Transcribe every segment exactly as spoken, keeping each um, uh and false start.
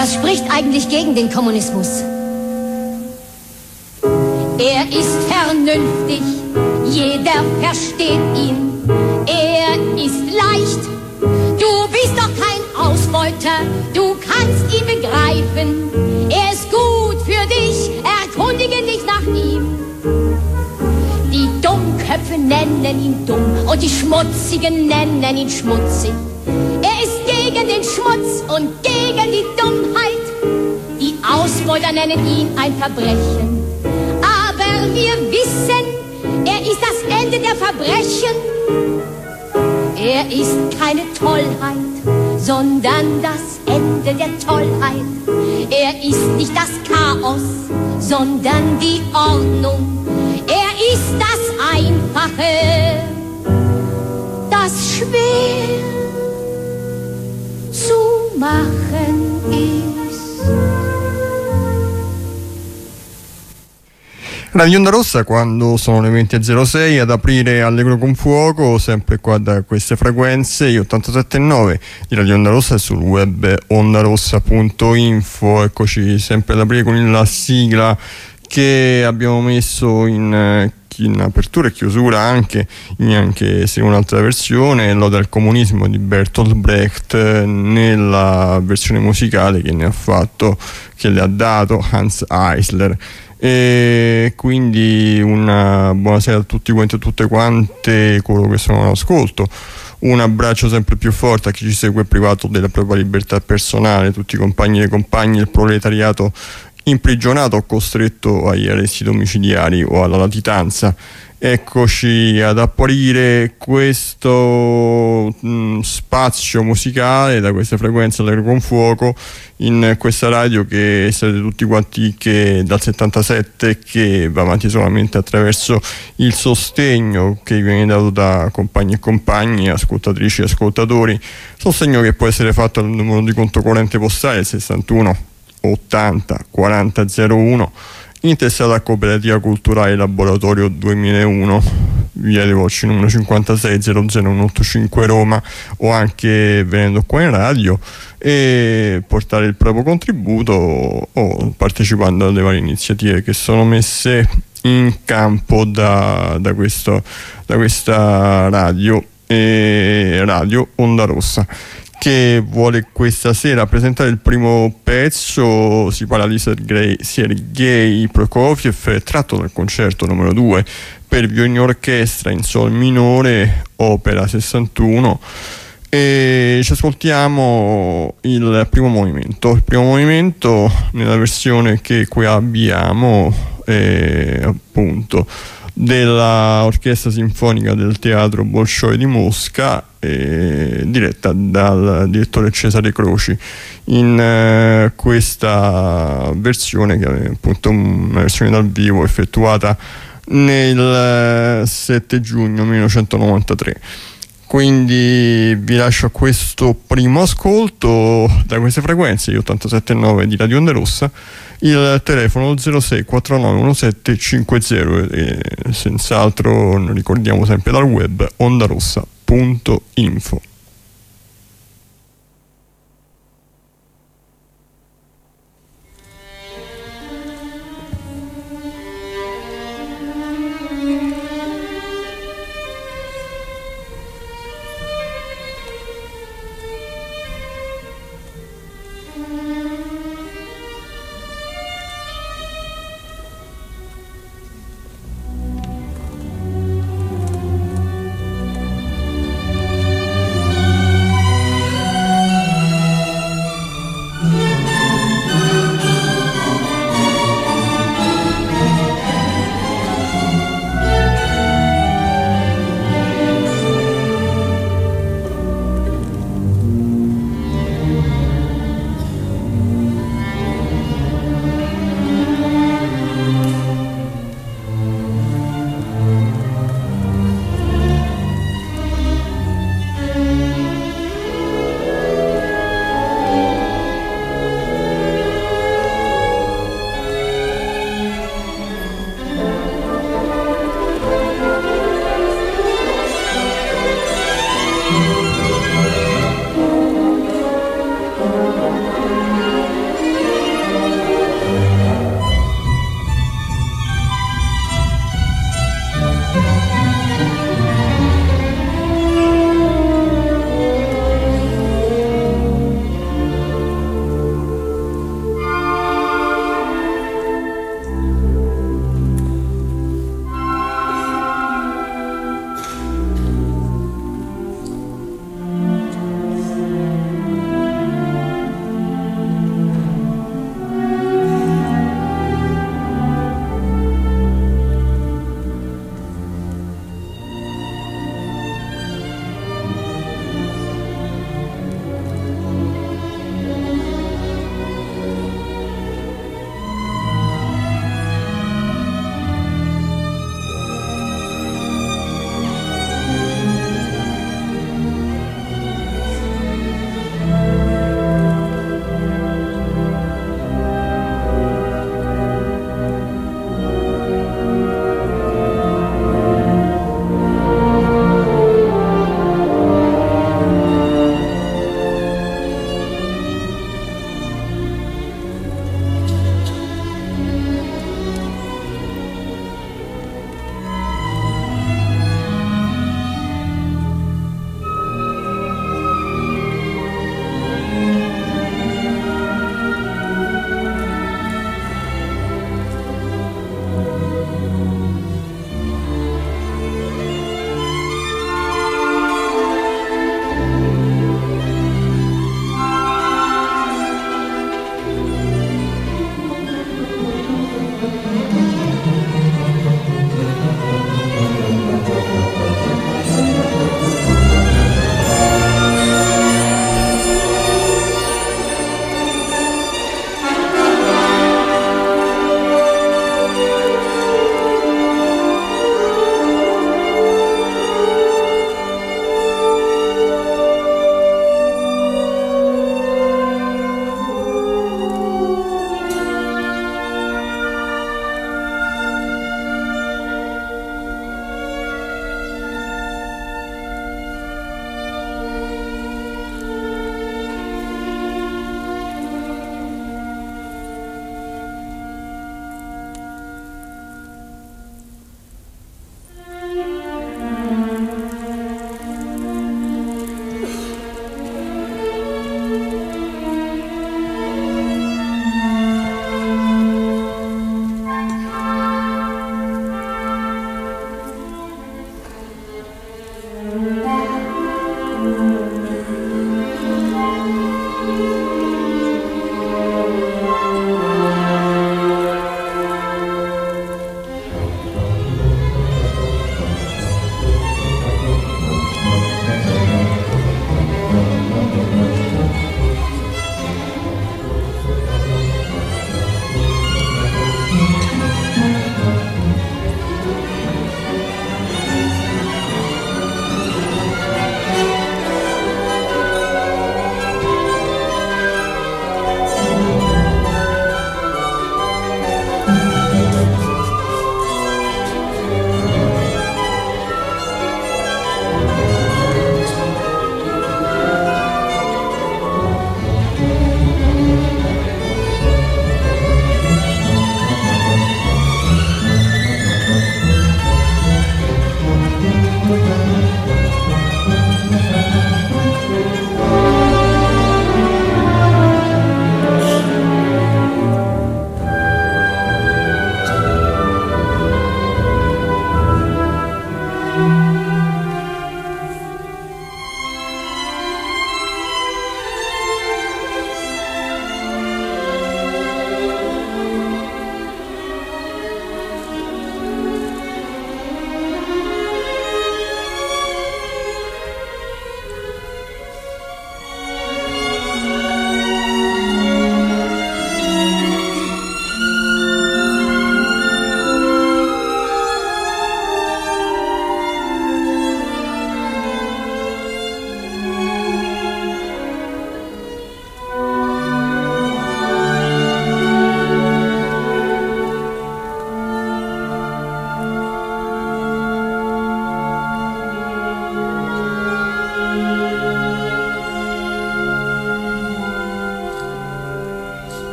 Was spricht eigentlich gegen den Kommunismus? Er ist vernünftig, jeder versteht ihn. Er ist leicht, du bist doch kein Ausbeuter, du kannst ihn begreifen. Er ist gut für dich, erkundige dich nach ihm. Die Dummköpfe nennen ihn dumm und die Schmutzigen nennen ihn schmutzig. Er ist gegen den Schmutz und gegen die Dummheit. Die Ausbeuter nennen ihn ein Verbrechen. Aber wir wissen, er ist das Ende der Verbrechen. Er ist keine Tollheit, sondern das Ende der Tollheit. Er ist nicht das Chaos, sondern die Ordnung. Er ist das Einfache, das schwer zu machen ist. Radio Onda Rossa, quando sono le venti e zero sei, ad aprire Allegro con Fuoco, sempre qua da queste frequenze, io ottantasette virgola nove di Radio Onda Rossa e sul web ondarossa punto info. Eccoci sempre ad aprire con la sigla che abbiamo messo in, in apertura e chiusura, anche, anche se un'altra versione, l'Oda al comunismo di Bertolt Brecht, nella versione musicale che ne ha fatto, che le ha dato Hans Eisler. E quindi una buonasera a tutti quanti e tutte quante coloro che sono all'ascolto. Un abbraccio sempre più forte a chi ci segue privato della propria libertà personale, tutti i compagni e le compagne, il proletariato imprigionato o costretto agli arresti domiciliari o alla latitanza. Eccoci ad aprire questo mh, spazio musicale da queste frequenze Allegro con Fuoco, in questa radio che siete tutti quanti che dal settantasette, che va avanti solamente attraverso il sostegno che viene dato da compagni e compagni, ascoltatrici e ascoltatori, sostegno che può essere fatto al numero di conto corrente postale sessantuno ottanta quaranta zero uno, intestato a Cooperativa Culturale Laboratorio duemilauno, via dei Volsci numero cinquantasei zero zero centoottantacinque Roma, o anche venendo qua in radio e portare il proprio contributo o partecipando alle varie iniziative che sono messe in campo da, da, questo, da questa radio, e Radio Onda Rossa, che vuole questa sera presentare il primo pezzo. Si parla di Sergei, Sergei Prokofiev, tratto dal concerto numero due per violino e orchestra in sol minore, opera sessantuno, e ci ascoltiamo il primo movimento. Il primo movimento nella versione che qui abbiamo è appunto della Orchestra Sinfonica del Teatro Bolshoi di Mosca, eh, diretta dal direttore Cesare Croci, in eh, questa versione che è appunto una versione dal vivo effettuata nel sette giugno millenovecentonovantatré. Quindi vi lascio a questo primo ascolto da queste frequenze, ottantasette virgola nove di Radio Onda Rossa, il telefono zero sei quattro nove uno sette cinque zero, e senz'altro ricordiamo sempre dal web ondarossa punto info.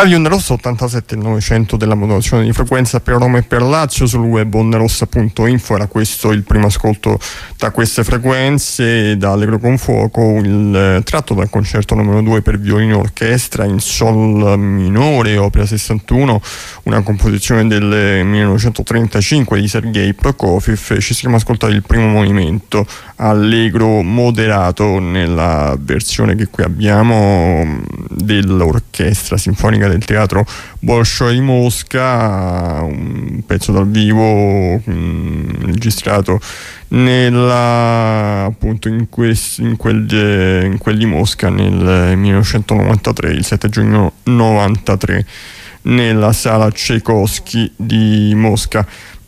Radio Onda Rossa ottantasette novecento della modulazione di frequenza per Roma e per Lazio, sul web ondarossa punto info. Era questo il primo ascolto da queste frequenze, da Allegro con fuoco, il tratto dal concerto numero due per violino e orchestra in sol minore, opera sessantuno, una composizione del millenovecentotrentacinque di Sergei Prokofiev. Ci siamo ascoltati il primo movimento, allegro moderato, nella versione che qui abbiamo dell'orchestra sinfonica del teatro Bolshoi di Mosca, un pezzo dal vivo mh, registrato nella, appunto in, quest, in, quel de, in quel di Mosca nel millenovecentonovantatré, il sette giugno novantatré, nella sala Tchaikovsky di Mosca.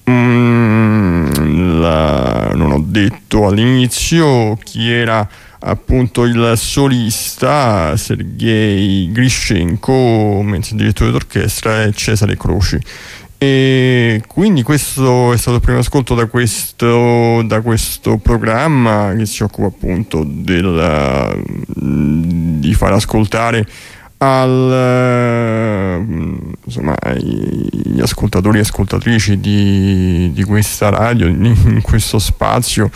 Mm, la, non ho detto all'inizio chi era appunto il solista. Sergei Grishenko, mentre il direttore d'orchestra è Cesare Croci. E quindi questo è stato il primo ascolto da questo, da questo programma che si occupa appunto del, di far ascoltare al, insomma, agli ascoltatori e ascoltatrici di, di questa radio, in questo spazio,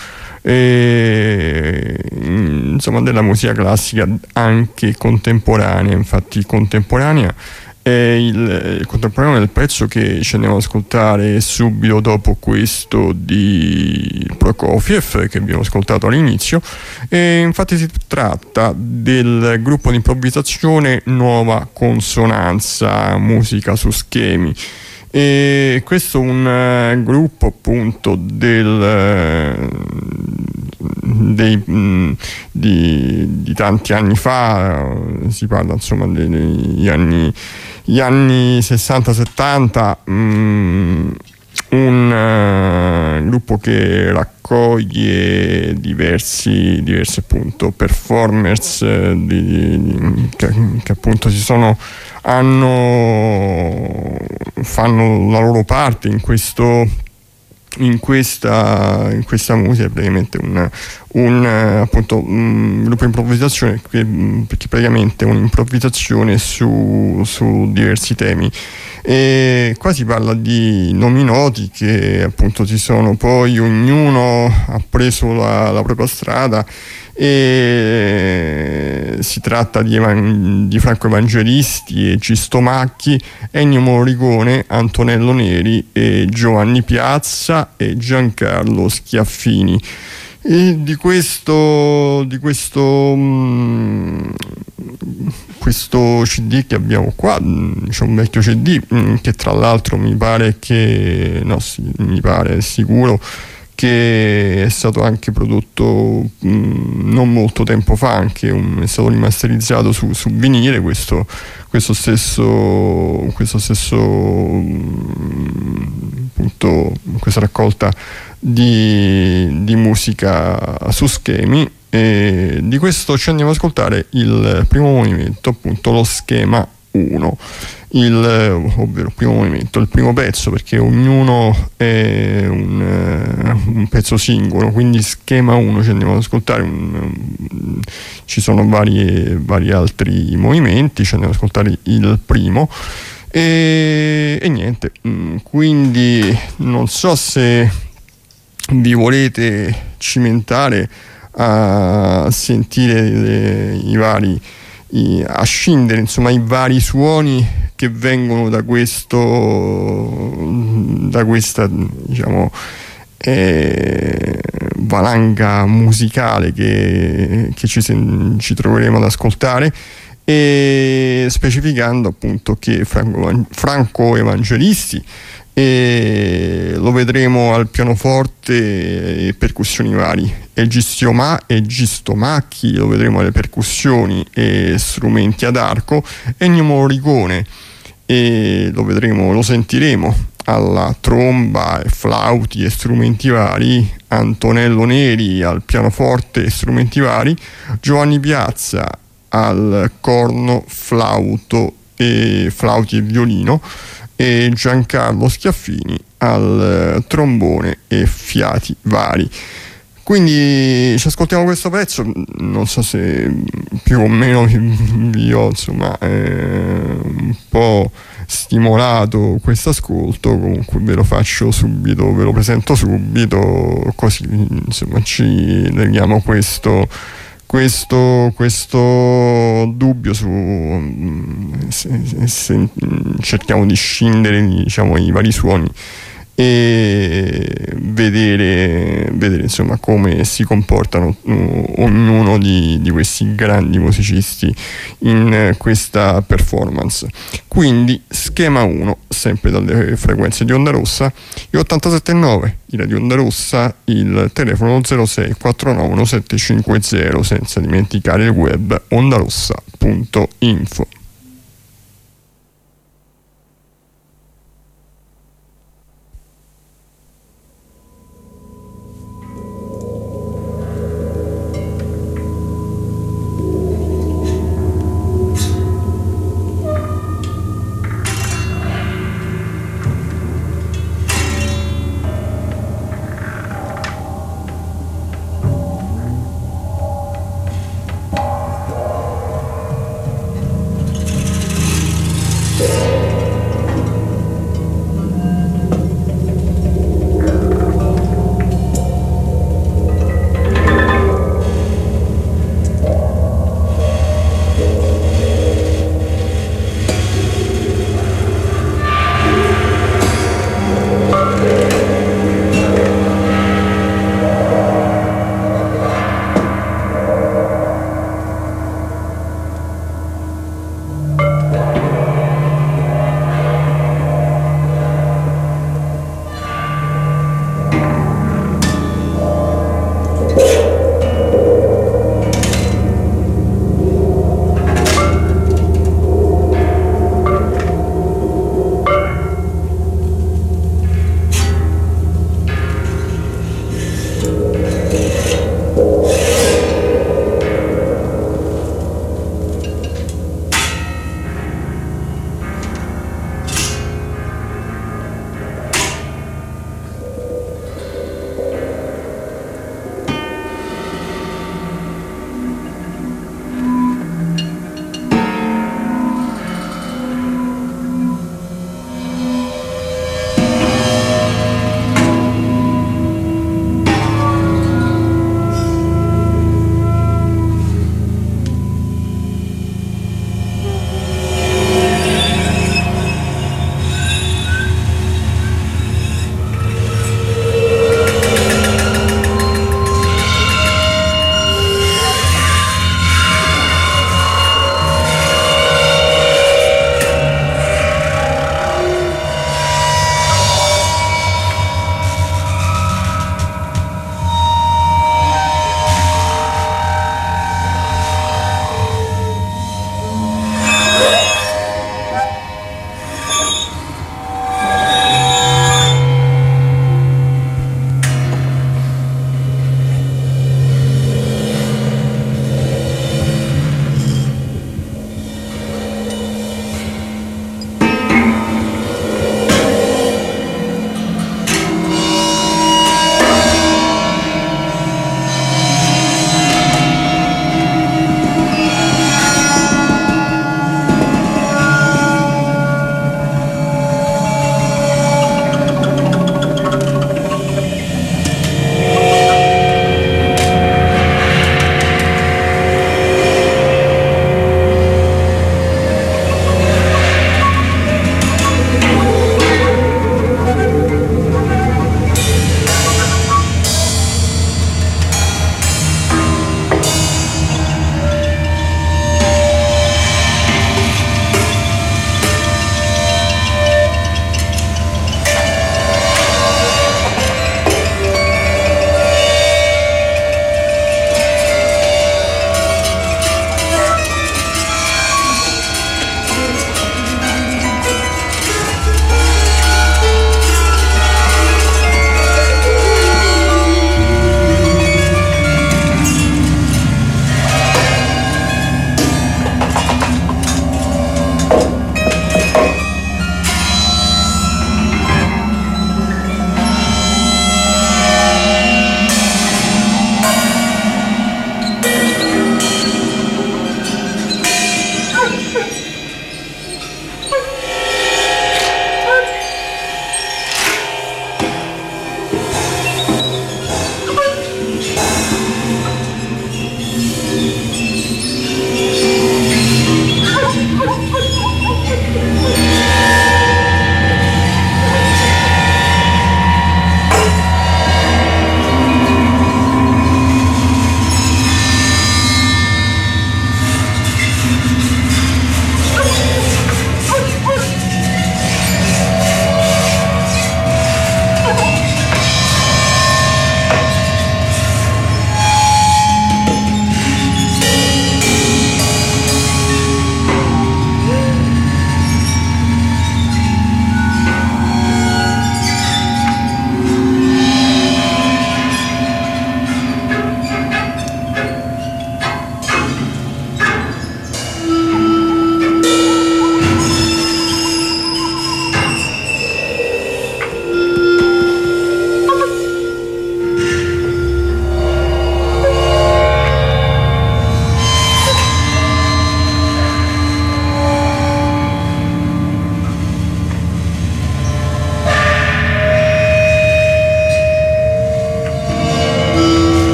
e, insomma, della musica classica anche contemporanea. Infatti contemporanea è il, il contemporaneo del pezzo che ci andiamo ad ascoltare subito dopo questo di Prokofiev che abbiamo ascoltato all'inizio, e infatti si tratta del gruppo di improvvisazione Nuova Consonanza, musica su schemi. E questo è un uh, gruppo appunto del, uh, dei, mh, di, di tanti anni fa, uh, si parla insomma degli anni, gli anni sessanta settanta, mh, un uh, gruppo che raccoglie diversi, diversi appunto performers uh, di, di, che, che appunto si sono hanno fanno la loro parte in questo in questa in questa musica. Praticamente un, un appunto un gruppo di improvvisazione che, perché praticamente è un'improvvisazione su, su diversi temi, e qua si parla di nomi noti che appunto si sono poi, ognuno ha preso la, la propria strada, e si tratta di, Evan- di Franco Evangelisti e Gisto Macchi, Ennio Morricone, Antonello Neri e Giovanni Piazza e Giancarlo Schiaffini. E di questo di questo mh, questo C D che abbiamo qua, c'è un vecchio C D mh, che tra l'altro mi pare che no, sì, mi pare è sicuro che è stato anche prodotto mh, non molto tempo fa, anche un, è stato rimasterizzato su, su vinile questo, questo stesso questo stesso mh, appunto questa raccolta di, di musica su schemi. E di questo ci andiamo ad ascoltare il primo movimento, appunto lo schema uno, il, ovvero il primo movimento, il primo pezzo, perché ognuno è un, un pezzo singolo, quindi schema uno ci andiamo ad ascoltare, un, un, ci sono vari, vari altri movimenti, ci andiamo ad ascoltare il primo. E, e niente, quindi non so se vi volete cimentare a sentire le, i vari i, a scindere insomma i vari suoni che vengono da questo da questa diciamo eh, valanga musicale che, che ci, ci troveremo ad ascoltare, e specificando appunto che Franco, Franco Evangelisti e lo vedremo al pianoforte e percussioni vari, e Gisto Ma e Gisto Macchi lo vedremo alle percussioni e strumenti ad arco, Ennio Morricone e lo vedremo, lo sentiremo alla tromba e flauti e strumenti vari, Antonello Neri al pianoforte e strumenti vari, Giovanni Piazza al corno, flauto e flauti e violino, e Giancarlo Schiaffini al trombone e fiati vari. Quindi ci ascoltiamo questo pezzo, non so se più o meno vi, vi ho insomma eh, un po' stimolato questo ascolto, comunque ve lo faccio subito, ve lo presento subito, così insomma ci leghiamo questo questo, questo dubbio su se, se cerchiamo di scindere, diciamo, i vari suoni e vedere, vedere insomma come si comportano uh, ognuno di, di questi grandi musicisti in uh, questa performance. Quindi schema uno, sempre dalle frequenze di Onda Rossa, gli ottantasette virgola nove, i Radio Onda Rossa, il telefono zero sei quattro nove uno sette cinque zero, senza dimenticare il web ondarossa punto info.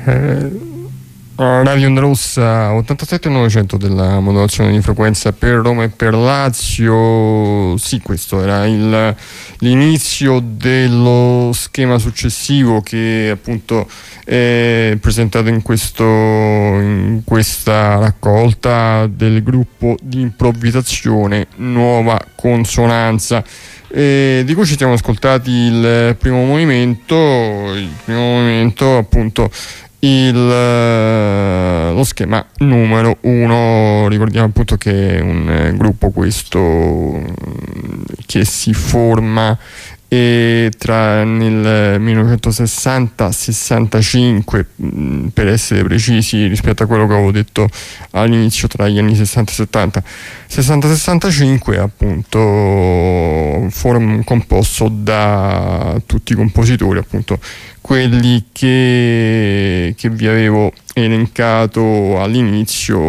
eh, Radio Onda Rossa ottantasette novecento della modulazione di frequenza per Roma e per Lazio. Sì, questo era il, l'inizio dello schema successivo che appunto è presentato in, questo, in questa raccolta del gruppo di improvvisazione Nuova Consonanza. E di cui ci siamo ascoltati il primo movimento, il primo movimento appunto il, lo schema numero uno. Ricordiamo appunto che è un gruppo questo che si forma e tra nel millenovecentosessanta sessantacinque, per essere precisi rispetto a quello che avevo detto all'inizio, tra gli anni sessanta e settanta, sessanta sessantacinque appunto, form, composto da tutti i compositori, appunto quelli che, che vi avevo elencato all'inizio,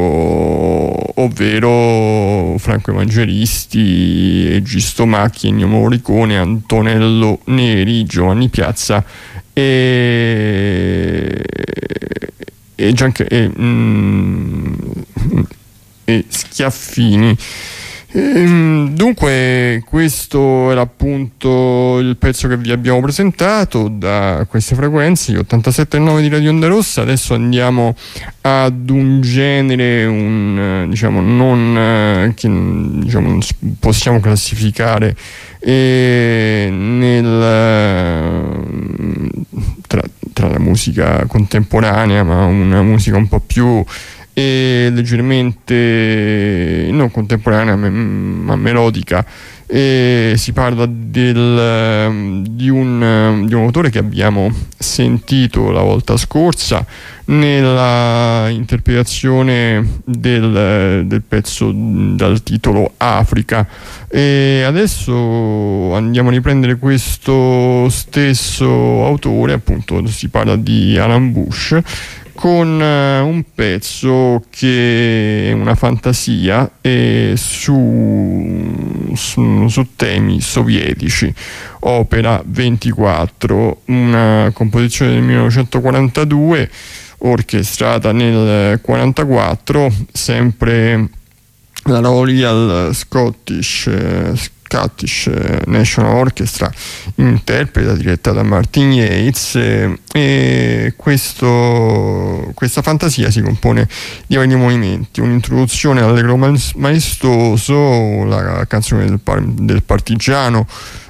ovvero Franco Evangelisti, Egisto Macchi, Ennio Morricone, Antonello Neri, Giovanni Piazza e, e, Gianca, e, mm, e Schiaffini. Ehm, dunque questo era appunto il pezzo che vi abbiamo presentato da queste frequenze, ottantasette virgola nove di Radio Onda Rossa. Adesso andiamo ad un genere, un, diciamo, non che diciamo, non possiamo classificare eh, nel, tra, tra la musica contemporanea, ma una musica un po' più e leggermente non contemporanea ma melodica. E si parla del, di, un, di un autore che abbiamo sentito la volta scorsa nella interpretazione del, del pezzo dal titolo Africa, e adesso andiamo a riprendere questo stesso autore, appunto si parla di Alan Bush, con uh, un pezzo che è una fantasia e su, su, su temi sovietici, opera ventiquattro, una composizione del millenovecentoquarantadue, orchestrata nel quarantaquattro, sempre la Royal Scottish uh, Scottish National Orchestra interpreta, diretta da Martin Yates, eh, e questo, questa fantasia si compone di vari movimenti: un'introduzione allegro maestoso, la canzone del, par- del partigiano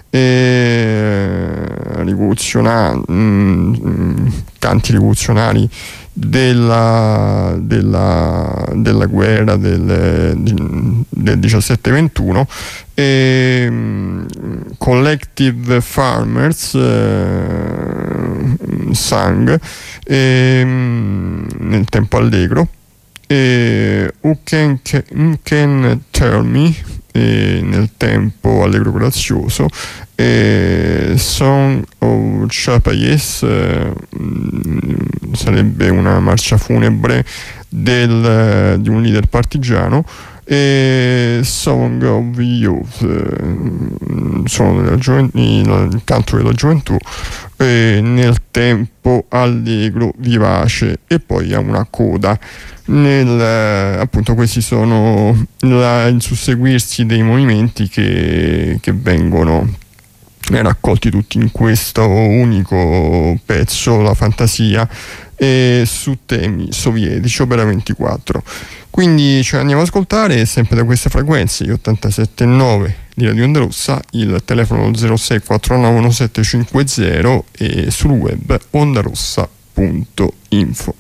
eh, rivoluzionari, mh, canti rivoluzionari della, della, della guerra del, del diciassette ventuno, e Collective Farmers eh, sang eh, nel tempo allegro, e Who Can, Who Can Tell Me eh, nel tempo allegro grazioso, e Song of Chapayes eh, sarebbe una marcia funebre del, di un leader partigiano, e Song of Youth eh, sono della gioventù, il canto della gioventù eh, nel tempo allegro vivace, e poi ha una coda. Nel, appunto questi sono la, il susseguirsi dei movimenti che, che vengono raccolti tutti in questo unico pezzo, la fantasia, e su temi sovietici, opera ventiquattro. Quindi ci andiamo ad ascoltare sempre da queste frequenze, gli ottantasette virgola nove di Radio Onda Rossa, il telefono zero sei quattro nove uno sette cinque zero e sul web ondarossa punto info.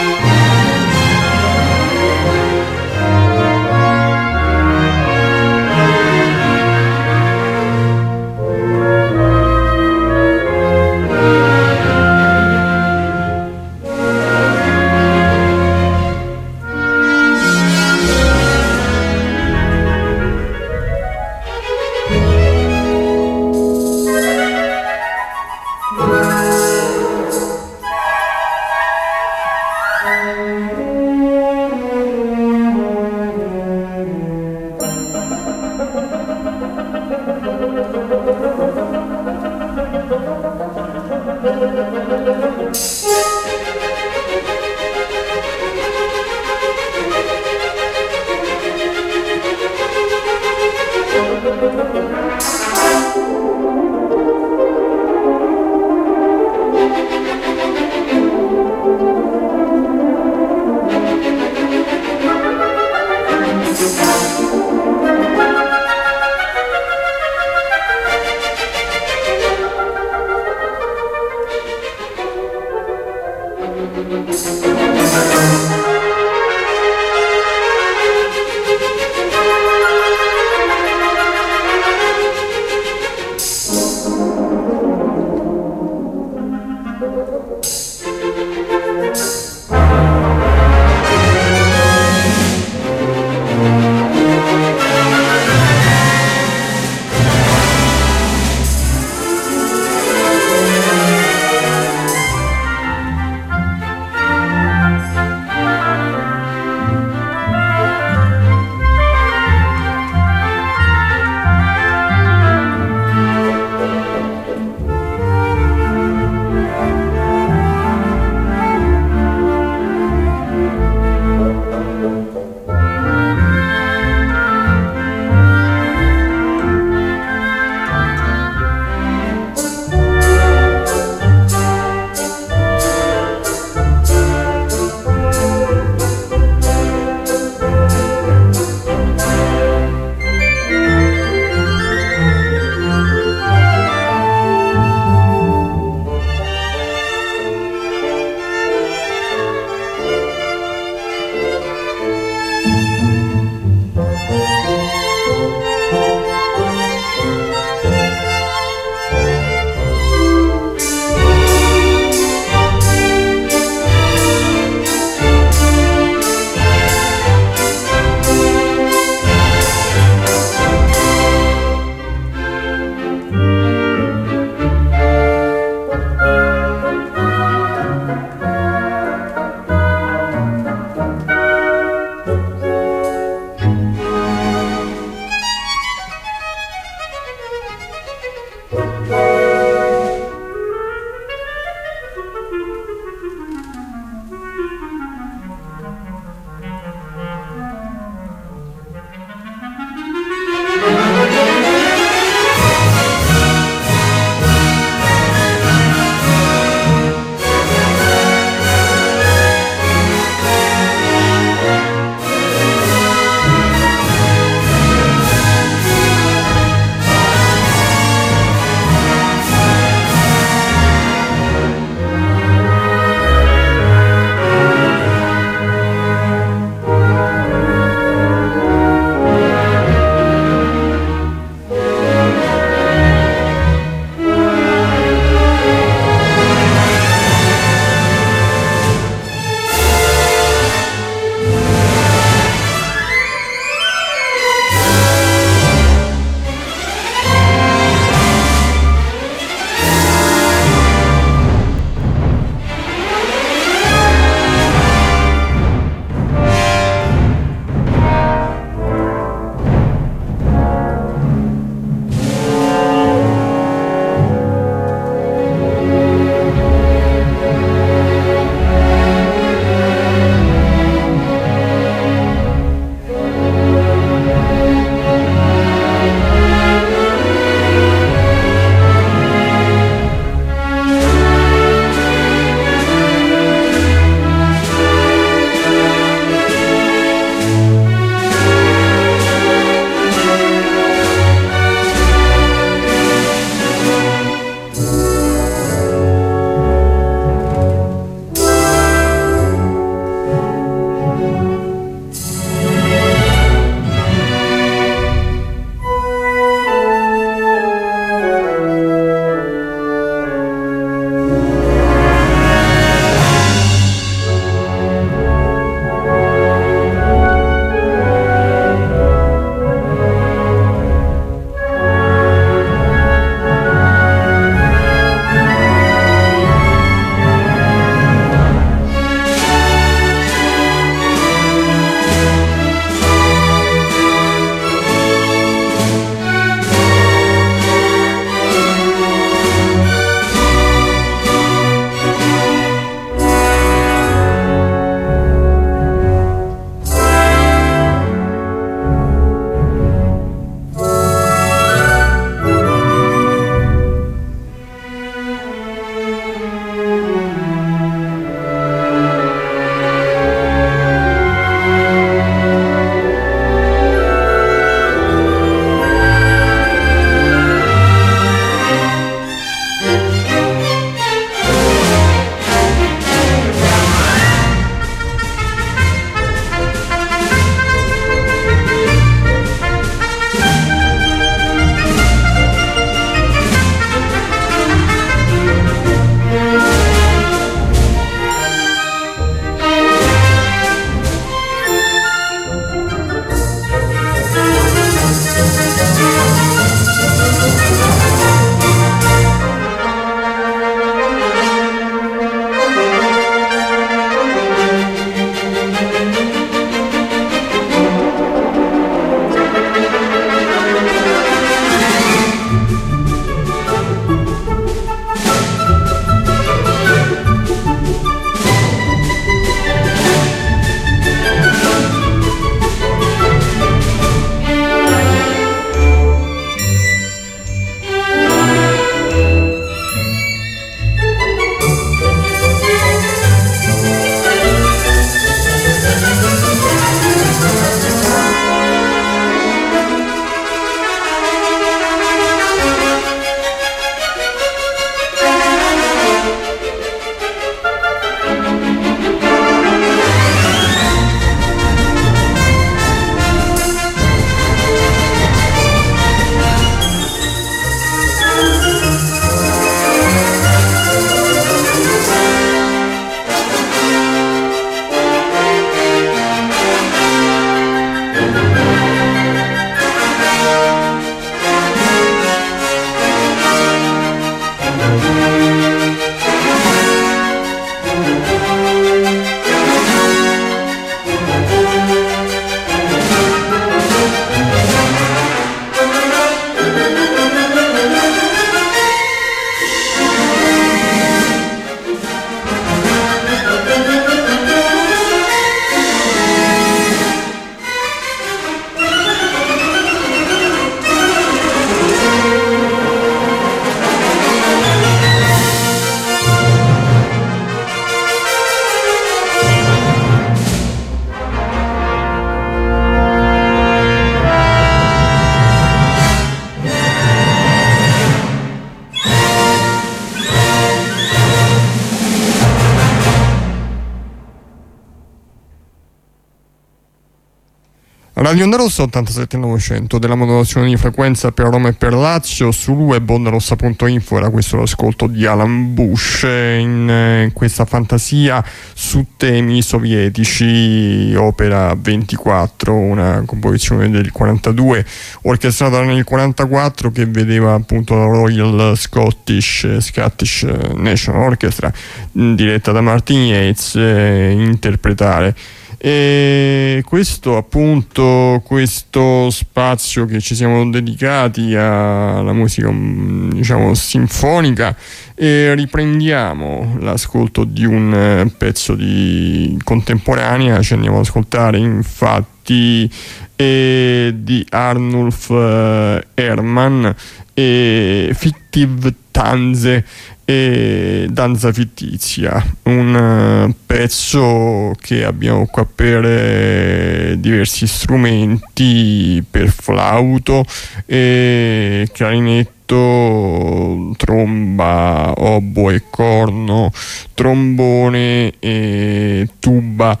Radio Onda Rossa ottantasette novecento della modulazione di frequenza per Roma e per Lazio. Sul web ondarossa punto info era questo l'ascolto di Alan Bush in eh, questa fantasia su temi sovietici, opera ventiquattro, una composizione del quarantadue orchestrata nel quarantaquattro, che vedeva appunto la Royal Scottish Scottish National Orchestra diretta da Martin Yates eh, interpretare. E questo appunto, questo spazio che ci siamo dedicati alla musica, diciamo, sinfonica, e riprendiamo l'ascolto di un pezzo di contemporanea. Ci andiamo ad ascoltare infatti eh, di Arnulf eh, Hermann e Fictive Tanze e Danza Fittizia, un uh, pezzo che abbiamo qua per eh, diversi strumenti, per flauto, e clarinetto, tromba, oboe, corno, trombone, e tuba,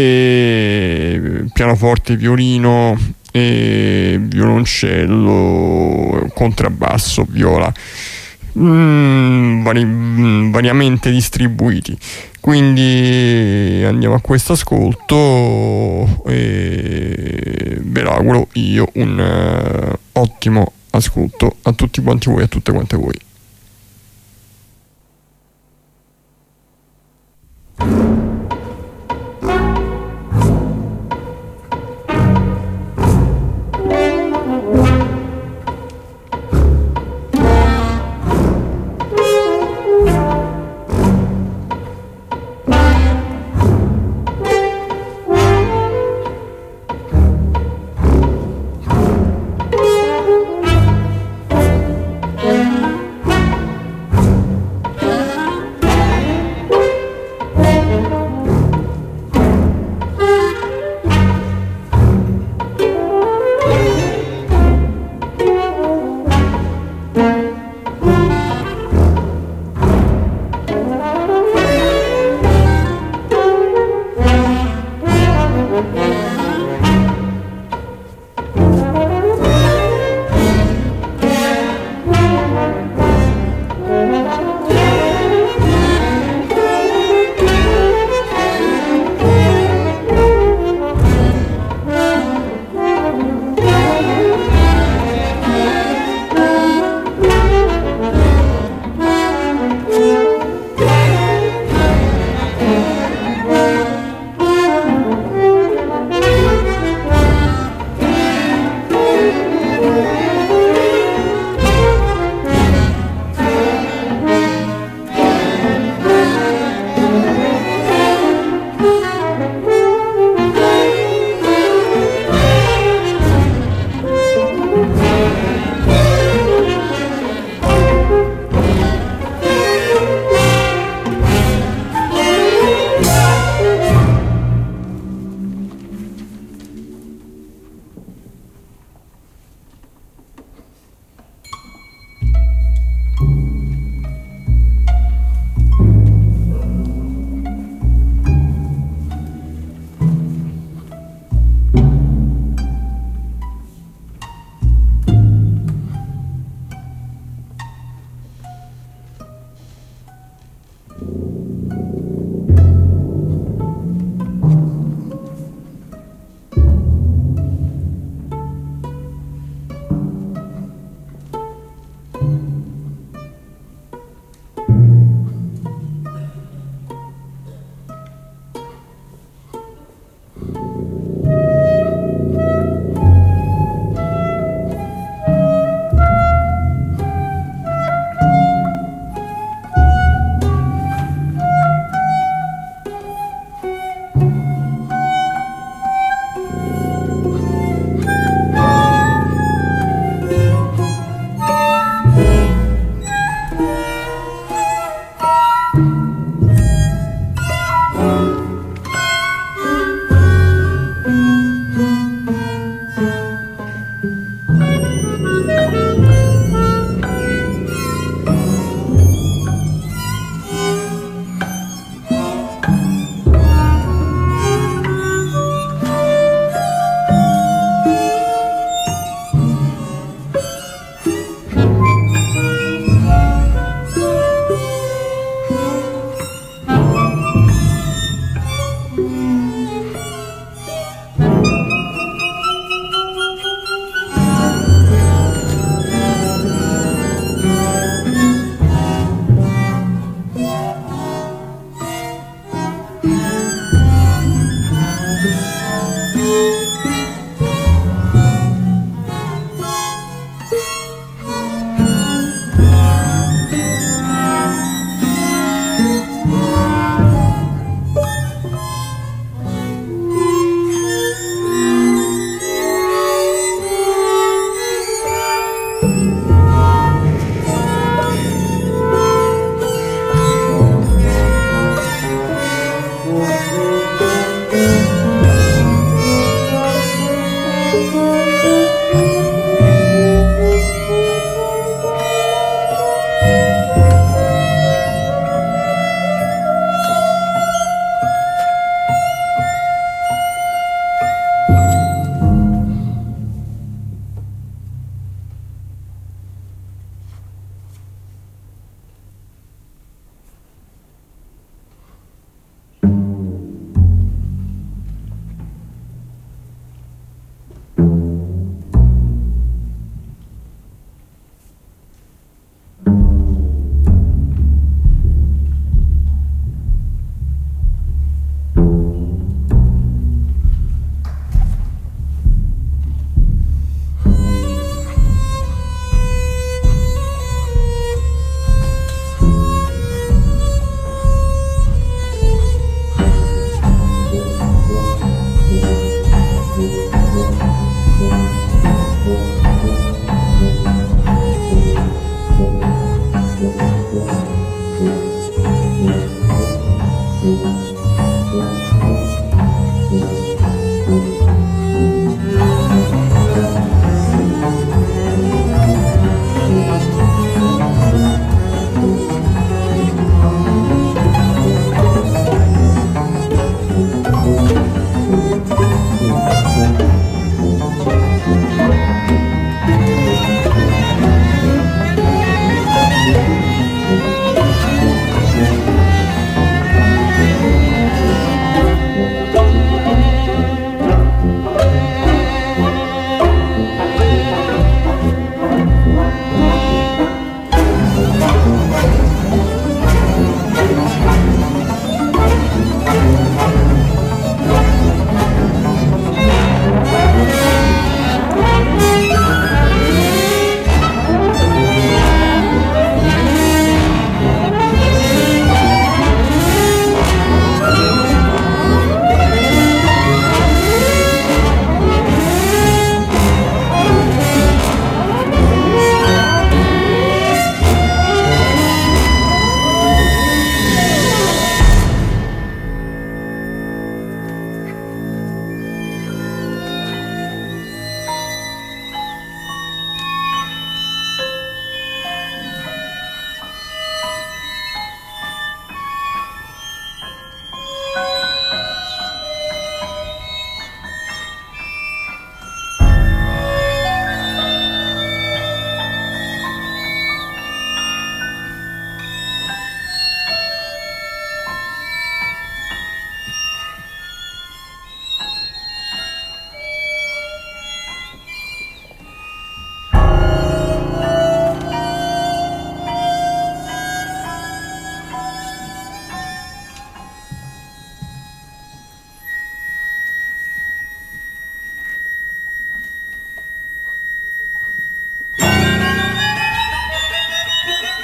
e pianoforte, violino, e violoncello, contrabbasso, viola. Mm, vari, mm, variamente distribuiti. Quindi andiamo a questo ascolto e ve l'auguro io un uh, ottimo ascolto a tutti quanti voi, a tutte quante voi.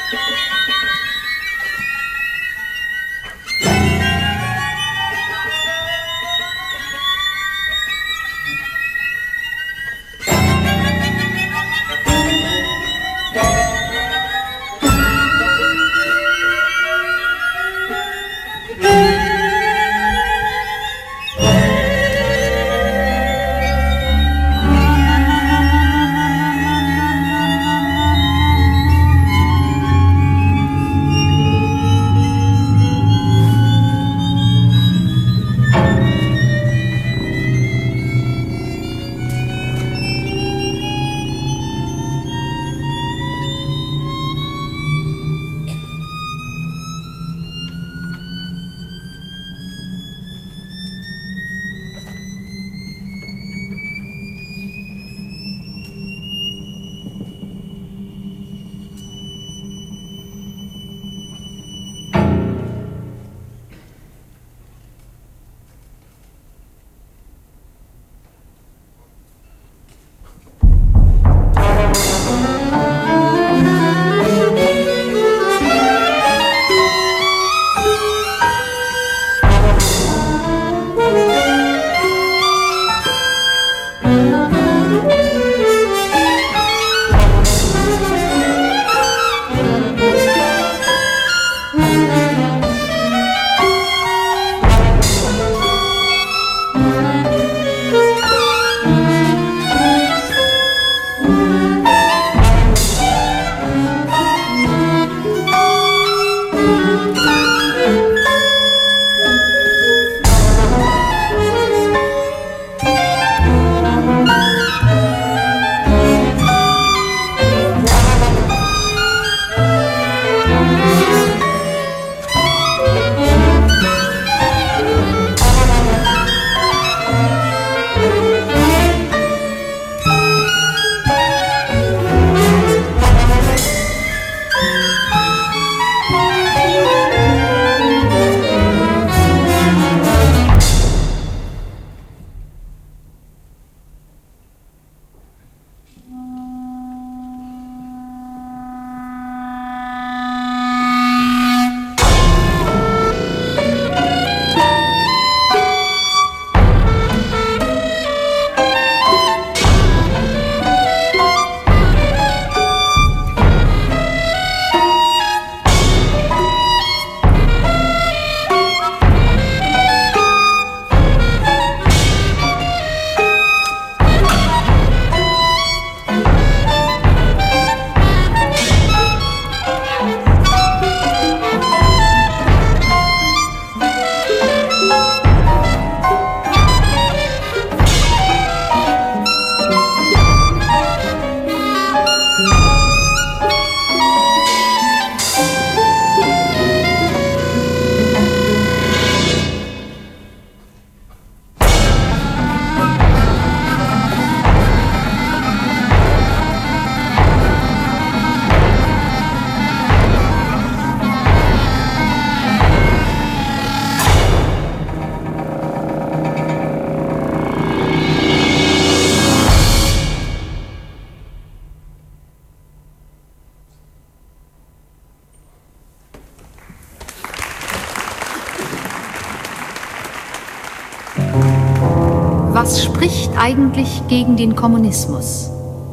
Was spricht eigentlich gegen den Kommunismus?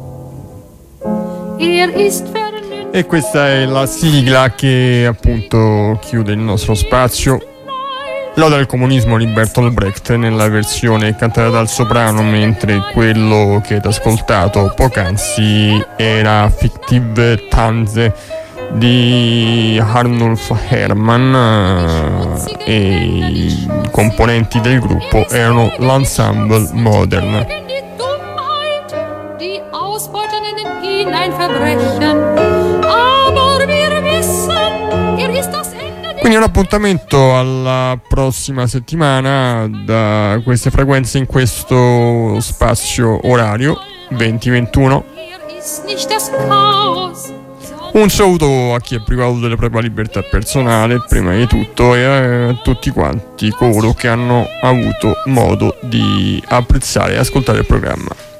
Er ist E questa è la sigla che appunto chiude il nostro spazio. L'Oda del comunismo di Bertolt Brecht nella versione cantata dal soprano, mentre quello che avete ascoltato poc'anzi era Fiktive Tanze di Arnulf Hermann, e i componenti del gruppo erano l'Ensemble Modern. Quindi un appuntamento alla prossima settimana da queste frequenze in questo spazio orario venti ventuno. Un saluto a chi è privato delle proprie libertà personali prima di tutto, e a tutti quanti coloro che hanno avuto modo di apprezzare e ascoltare il programma.